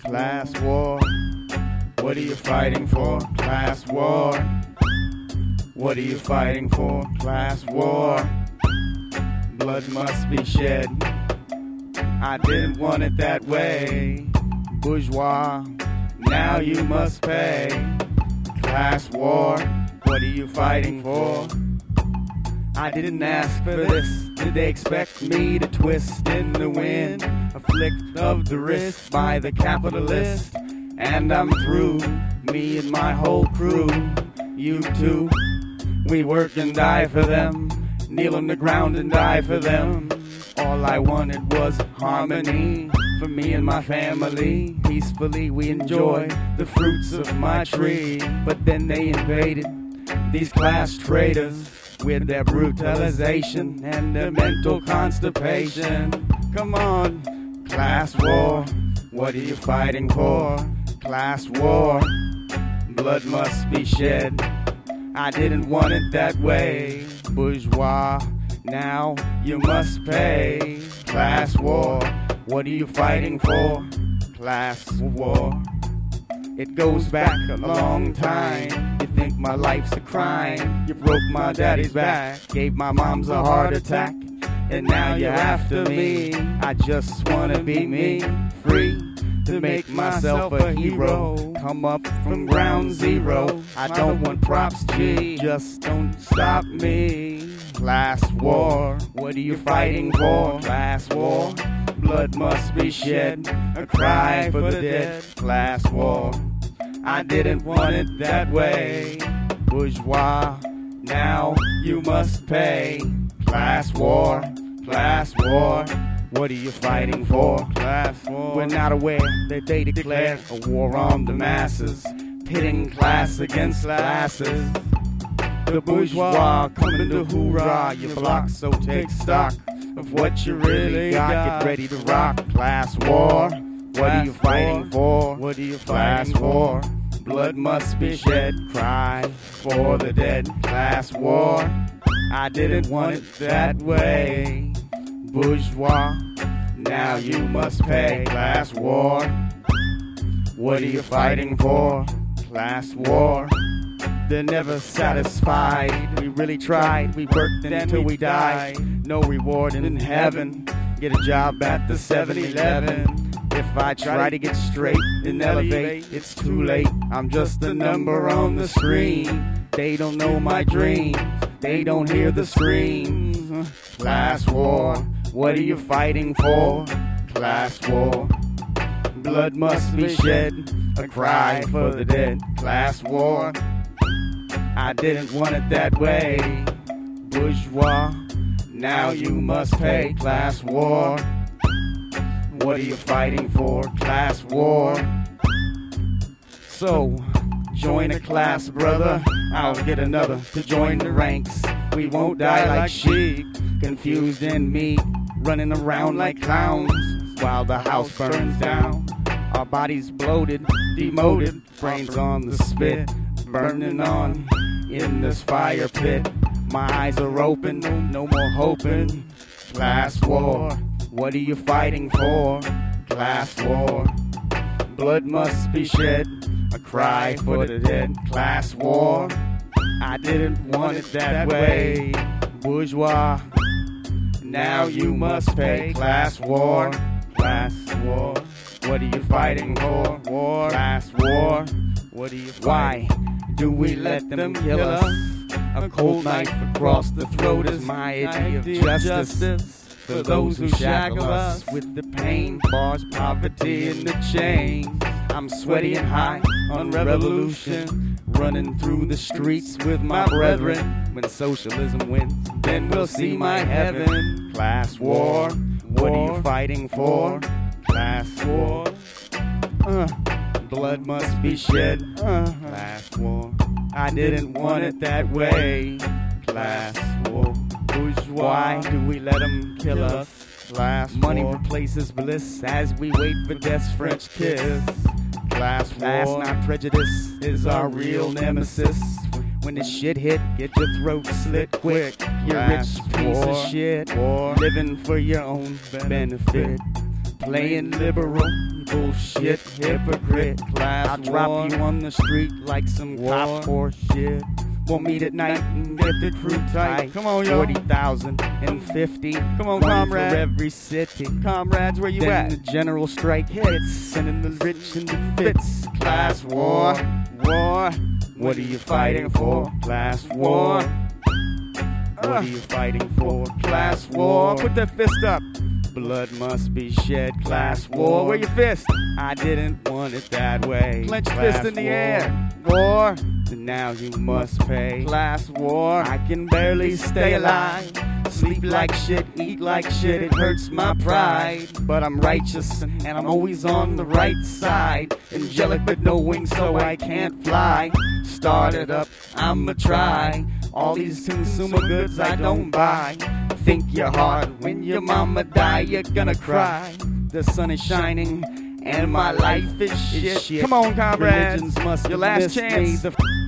Class war. What are you fighting for? Class war. What are you fighting for? Class war. Blood must be shed. I didn't want it that way. Bourgeois, now you must pay. Class war. What are you fighting for? I didn't ask for this. Did they expect me to twist in the wind? A flick of the wrist by the capitalist. And I'm through, me and my whole crew. You too, we work and die for them. Kneel on the ground and die for them. All I wanted was harmony for me and my family. Peacefully we enjoy the fruits of my tree. But then they invaded, these class traitors, with their brutalization and their mental constipation. Come on, class war, what are you fighting for? Class war, blood must be shed. I didn't want it that way. Bourgeois, now you must pay. Class war, what are you fighting for? Class war. It goes back a long time. You think my life's a crime. You broke my daddy's back, gave my mom's a heart attack, and now you're after me. I just wanna be me, free to make myself a hero. Come up from ground zero. I don't want props, G, just don't stop me. Class war, what are you fighting for? Class war, blood must be shed, a cry for the dead. Class war, I didn't want it that way. Bourgeois, now you must pay. Class war, class war, what are you fighting for? Class war. We're not aware that they declare a war on the masses, pitting class against classes. The bourgeois coming to hoorah your block, so take stock of what you really got. Get ready to rock. Class war, what are you fighting for? What are you fighting for? Blood must be shed, cry for the dead. Class war, I didn't want it that way. Bourgeois, now you must pay. Class war, what are you fighting for? Class war. They're never satisfied. We really tried. We worked until we died. No reward in heaven. Get a job at the 7-Eleven. If I try to get straight and elevate, it's too late. I'm just a number on the screen. They don't know my dreams. They don't hear the screams. Class war, what are you fighting for? Class war, blood must be shed, a cry for the dead. Class war, I didn't want it that way. Bourgeois, now you must pay. Class war, what are you fighting for? Class war. So, join a class, brother. I'll get another to join the ranks. We won't die like sheep, confused and meek, running around like clowns while the house burns down. Our bodies bloated, demoted, brains on the spit, burning on in this fire pit. My eyes are open, no more hoping. Class war, what are you fighting for? Class war, blood must be shed, a cry for the dead. Class war, I didn't want it that way. Bourgeois, now you must pay. Class war, class war, what are you fighting for? War, class war, what are you fighting? Why do we let them kill us? A cold knife across the throat is my idea of justice. For those who shackle us with the pain, bars, poverty, and the chains. I'm sweaty and high on revolution, running through the streets with my brethren. When socialism wins, then we'll see my heaven. Class war, what are you fighting for? Class war, blood must be shed. Class war, I didn't want it that way. Class war. Why do we let them kill us? Class money replaces bliss as we wait for death's French kiss. Class war, not prejudice, is our real nemesis. When the shit hit, get your throat slit quick. You rich piece of shit, living for your own benefit. Playing liberal, bullshit, hypocrite, class I'll drop you on the street like some cop horse shit. We'll meet at night and get the crew tight. Come on, yo. 40,050. Come on, one comrade. for every city. Comrades, where you Then at? the general strike hits, sending the rich into fits. Class war, war. What are you fighting for? Class war. What are you fighting for? Class war. Put that fist up. Blood must be shed. Class war. Where your fist? I didn't want it that way. Clench Class fist in the war. air. War. And now you must pay. Class war. I can barely stay alive. Sleep like shit, eat like shit, it hurts my pride. But I'm righteous and I'm always on the right side. Angelic but no wings so I can't fly. Started up, I'ma try. All these consumer goods I don't buy. Think you're hard, when your mama die you're gonna cry. The sun is shining and my life is shit. Come on, comrades. Religions must Your last miss chance. me. The